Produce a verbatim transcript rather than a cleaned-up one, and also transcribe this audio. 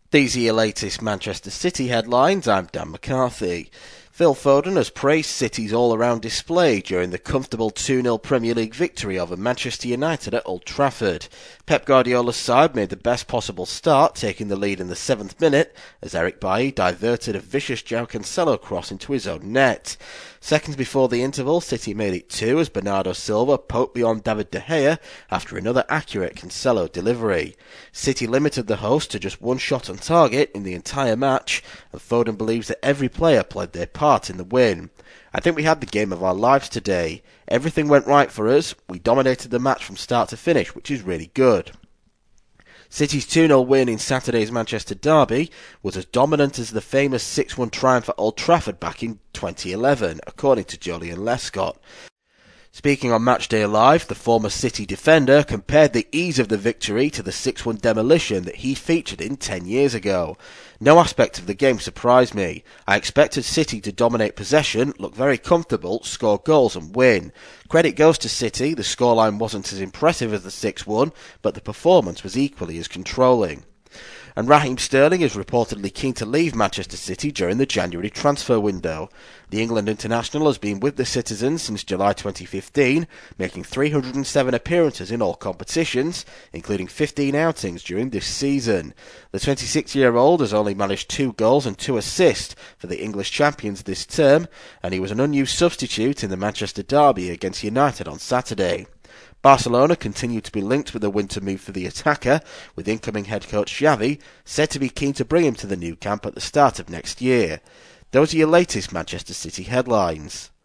These are your latest Manchester City headlines. I'm Dan McCarthy. Phil Foden has praised City's all-around display during the comfortable two nil Premier League victory over Manchester United at Old Trafford. Pep Guardiola's side made the best possible start, taking the lead in the seventh minute as Eric Bailly diverted a vicious João Cancelo cross into his own net. Seconds before the interval, City made it two as Bernardo Silva poked beyond David De Gea after another accurate Cancelo delivery. City limited the host to just one shot on target in the entire match, and Foden believes that every player played their part in the win. I think we had the game of our lives today. Everything went right for us. We dominated the match from start to finish, which is really good. City's two nil win in Saturday's Manchester derby was as dominant as the famous six one triumph at Old Trafford back in twenty eleven, according to Joleon Lescott. Speaking on Matchday Live, the former City defender compared the ease of the victory to the six one demolition that he featured in ten years ago. No aspect of the game surprised me. I expected City to dominate possession, look very comfortable, score goals and win. Credit goes to City, the scoreline wasn't as impressive as the six one, but the performance was equally as controlling. And Raheem Sterling is reportedly keen to leave Manchester City during the January transfer window. The England international has been with the Citizens since July twenty fifteen, making three hundred seven appearances in all competitions, including fifteen outings during this season. The twenty-six-year-old has only managed two goals and two assists for the English champions this term, and he was an unused substitute in the Manchester derby against United on Saturday. Barcelona continue to be linked with a winter move for the attacker, with incoming head coach Xavi said to be keen to bring him to the new camp at the start of next year. Those are your latest Manchester City headlines.